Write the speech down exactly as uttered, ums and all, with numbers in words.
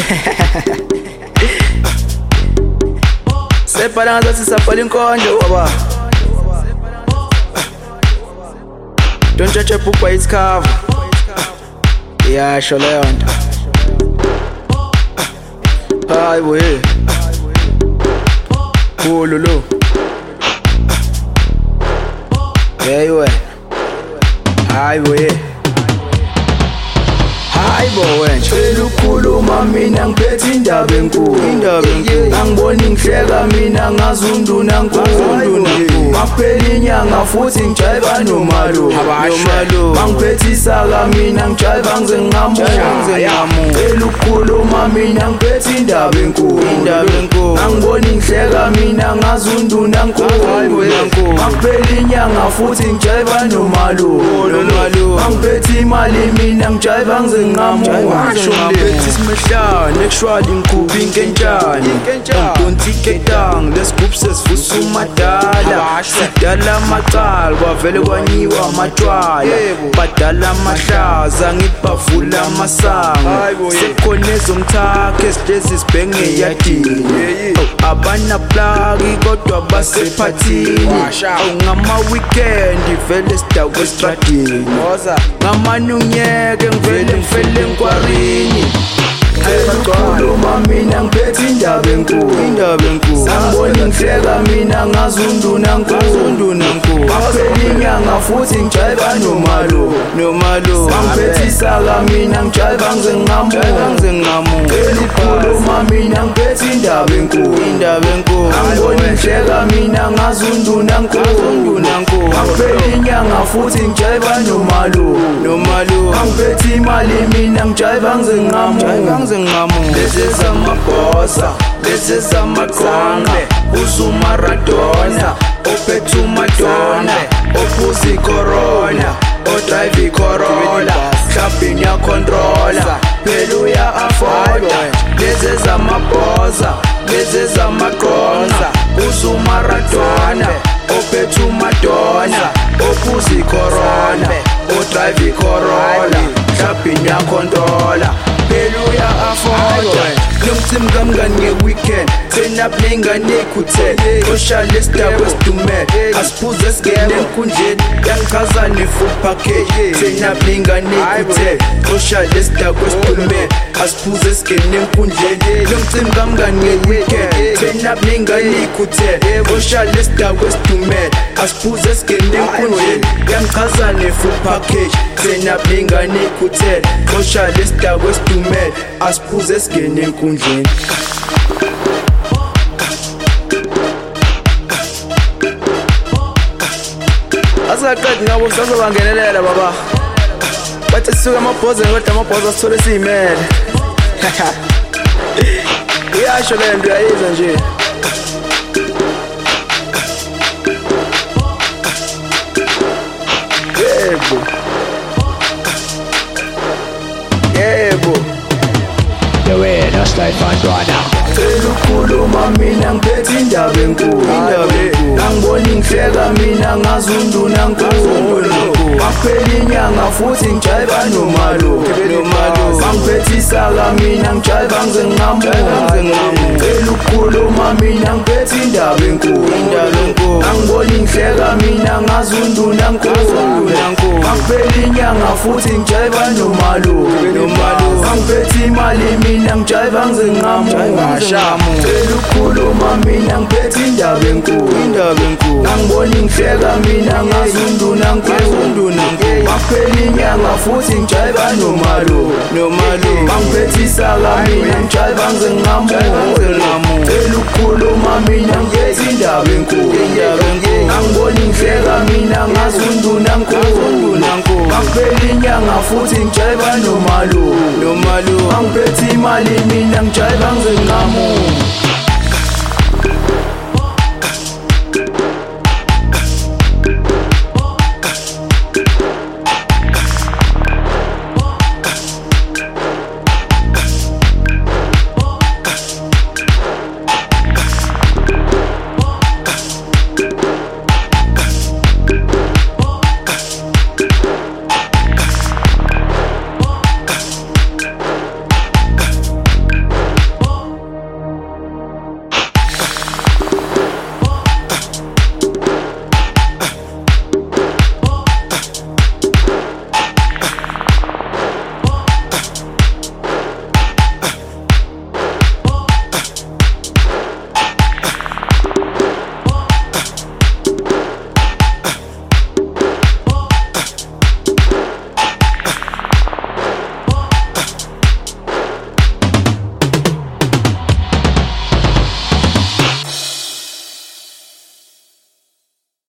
Separando se sapali inkonjo baba. Don't judge a book by its cover. Yeah, sure learned. Hi boy. Oh lolo. Yeah you are. Hi boy. Hi boy. Elukhuluma mina ngiphethe indaba enkulu. Indaba enkulu. Angiboni ngihleka mina ngazundu nankulu. Maphela inyanga futhi ngijayiva nomalo. Nomalo. Mangiphethe isaka mina ngijayiva ngize ngingamu. Elukhuluma mina ngiphethe indaba enkulu. Indaba enkulu. Angiboni ngihleka mina ngazundu nankulu. Maphela inyanga futhi ngijayiva nomalo. Nomalo. Mangiphethe imali mina ngijayiva ngize ngingamu. Ngiphethe isimehlane actually ngikhuphi inkenjani. Ngidonsi ketang lesgroup sesivusa umadala. Sidala macala kwavele kwanyiwa amatshwala. Badala amahlaza ngibavula amasango. Sekhona ezomthakha esidlezi sibhenge eyadini. Abana plagi kodwa basephathini. Ngama weekend vele sidakwe estradini. Ngamani unyeke ngivele ngifele nkwarini. Elukhuluma mina ngiphethe indaba enkulu. Indaba enkulu. Angiboni ngihleka mina ngazundu nankulu. Maphela inyanga futhi ngijayiva nomalo. Nomalo. Mangiphethe isaka mina ngijayiva ngize ngingamu. Elukhuluma mina ngiphethe indaba enkulu. Indaba enkulu. Angiboni ngihleka mina ngazundu nankulu. Maphela inyanga futhi ngijayiva nomalo. Nomalo. Mangiphethe imali mina ngijayiva ngize ngingamu. This is a mabosa, this is a macronga. Uzu Maradona, ope to Madonna. Opusi Corona, o drive Corolla. Shopping ya controller, pelu ya afforda. This is a mabosa, this is a macronga. Uzu Maradona, ope to Madonna. Opusi Corona, o drive Corolla. Shopping ya controller. Pelu ya afforda. Nomtim gamgan nge-weekend. Sena plenga nekuthe. Osha lista westume. Aspuza skene nkunjeni. Yankaza ne full package. Sena plenga nekuthe. Osha lista westume. Aspuza skene nkunjeni. Nomtim gamgan nge-weekend. Sena plenga nekuthe. Osha lista westume. Aspuza skene nkunjeni. Yankaza ne full package. Sena plenga nekuthe. Osha lista westume. Aspuza skene nkunjeni. Asaqedi ngabo sazobangenelela baba. Bathi sisuka amabhoza kodwa amabhoza asithole siyimele. Iyasho le nto yayiza nje. Yebo. Yebo. The way that's like fun right now. Elukhuluma mina ngiphethe indaba enkulu. Angiboni ngihleka mina ngazundu nankulu. Maphela inyanga futhi ngijayiva nomalo. Mangiphethe isaka mina ngijayiva ngize ngingamu. Elukhuluma mina ngiphethe indaba enkulu. Angiboni ngihleka mina ngazundu nankulu. Maphela inyanga futhi ngijayiva nomalo. Mangiphethe imali mina ngijayiva ngize ngingamu. Elukhuluma mina ngiphethe indaba enkulu. Angiboni ngihleka mina ngazundu nankulu. Maphela inyanga futhi ngijayiva nomalo. Mangiphethe isaka mina ngijayiva ngize ngingamu. Elukhuluma mina ngiphethe indaba enkulu. Angiboni ngihleka mina ngazundu nankulu. Maphela inyanga futhi ngijayiva nomalo. Mangiphethe imali mina ngijayiva ngize ngingamu.